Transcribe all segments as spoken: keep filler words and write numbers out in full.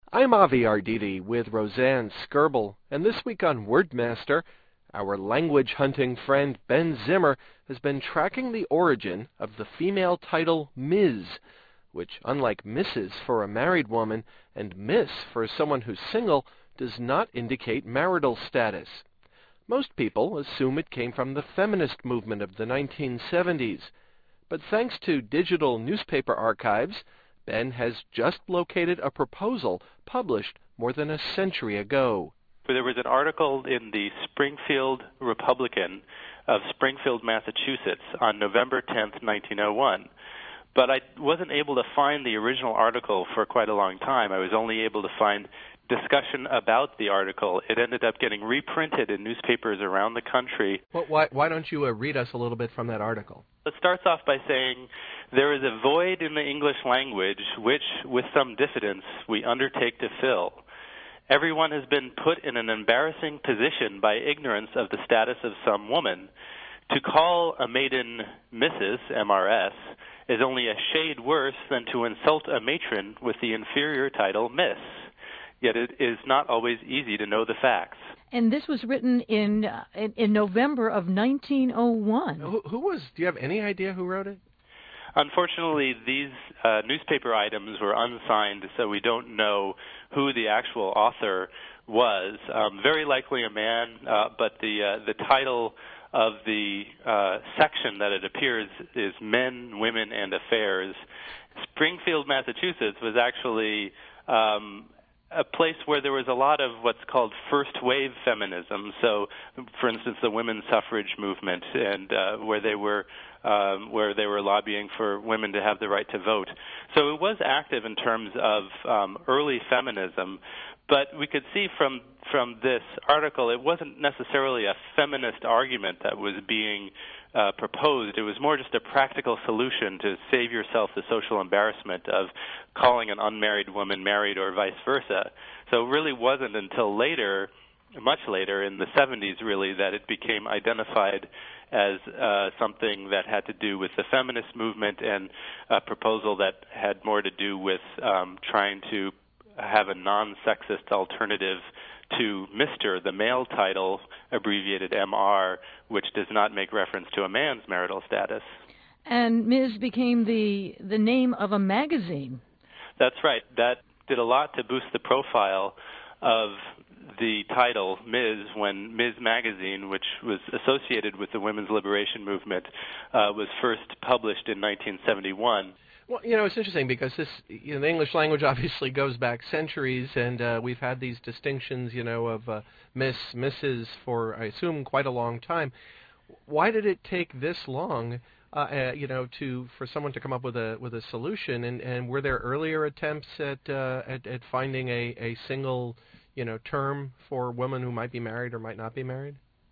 I'm Avi Arditi with Roseanne Skirble, and this week on Wordmaster, our language-hunting friend Ben Zimmer has been tracking the origin of the female title Miz, which, unlike Missus for a married woman and Miss for someone who's single, does not indicate marital status. Most people assume it came from the feminist movement of the nineteen seventies, but thanks to digital newspaper archives, Ben has just located a proposal published more than a century ago. There was an article in the Springfield Republican of Springfield, Massachusetts on November tenth, nineteen oh one. But I wasn't able to find the original article for quite a long time. I was only able to find discussion about the article. It ended up getting reprinted in newspapers around the country. Well, why, why don't you uh, read us a little bit from that article? It starts off by saying, "There is a void in the English language which, with some diffidence, we undertake to fill. Everyone has been put in an embarrassing position by ignorance of the status of some woman. To call a maiden Missus M R S is only a shade worse than to insult a matron with the inferior title Miss. Yet it is not always easy to know the facts." And this was written in uh, in, in November of nineteen oh one. Who, who was, do you have any idea who wrote it? Unfortunately, these uh, newspaper items were unsigned, so we don't know who the actual author was. Um, very likely a man, uh, but the uh, the title of the uh, section that it appears is Men, Women, and Affairs. Springfield, Massachusetts was actually um, a place where there was a lot of what's called first-wave feminism. So, for instance, the women's suffrage movement, and uh, where they were um, where they were lobbying for women to have the right to vote. So it was active in terms of um, early feminism. But we could see from from this article, it wasn't necessarily a feminist argument that was being uh, proposed. It was more just a practical solution to save yourself the social embarrassment of calling an unmarried woman married or vice versa. So it really wasn't until later, much later, in the seventies really, that it became identified as uh, something that had to do with the feminist movement and a proposal that had more to do with um, trying to have a non-sexist alternative to Mister, the male title, abbreviated M R, which does not make reference to a man's marital status. And Miz became the the name of a magazine. That's right. That did a lot to boost the profile of the title Miz when Miz Magazine, which was associated with the women's liberation movement, uh, was first published in nineteen seventy-one. Well, you know, it's interesting because this, you know, the English language obviously goes back centuries, and uh, we've had these distinctions, you know, of uh, Miss, Missus for, I assume, quite a long time. Why did it take this long, uh, uh, you know, to for someone to come up with a with a solution? And, and were there earlier attempts at uh, at, at finding a, a single, you know, term for women who might be married or might not be married?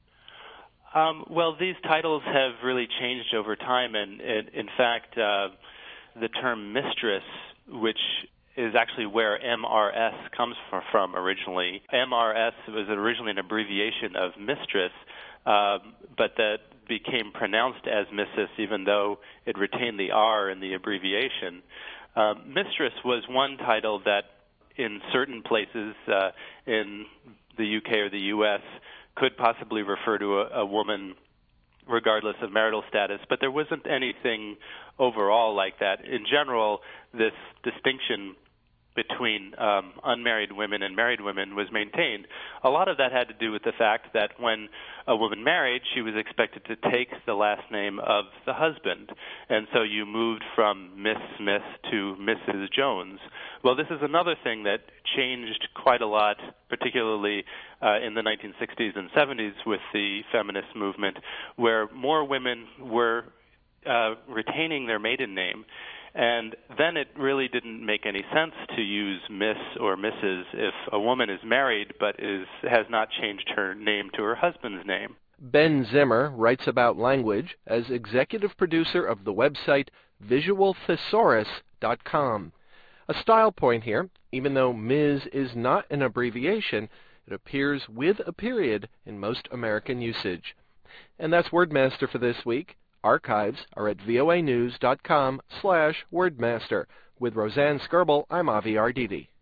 Um, well, these titles have really changed over time, and, and in fact. Uh, The term mistress, which is actually where M R S comes from originally. M R S was originally an abbreviation of mistress, um, but that became pronounced as Missus even though it retained the R in the abbreviation. Uh, mistress was one title that in certain places uh, in the U K or the U S could possibly refer to a, a woman regardless of marital status, but there wasn't anything overall like that. In general, this distinction between um, unmarried women and married women was maintained. A lot of that had to do with the fact that when a woman married, she was expected to take the last name of the husband, and so you moved from Miss Smith to Missus Jones. Well, this is another thing that changed quite a lot, particularly uh, in the nineteen sixties and seventies with the feminist movement, where more women were uh, retaining their maiden name. And then it really didn't make any sense to use Miss or Missus if a woman is married but is has not changed her name to her husband's name. Ben Zimmer writes about language as executive producer of the website visual thesaurus dot com. A style point here, even though Miz is not an abbreviation, it appears with a period in most American usage. And that's Wordmaster for this week. Archives are at voanews dot com slash wordmaster. With Roseanne Skirble, I'm Avi Arditi.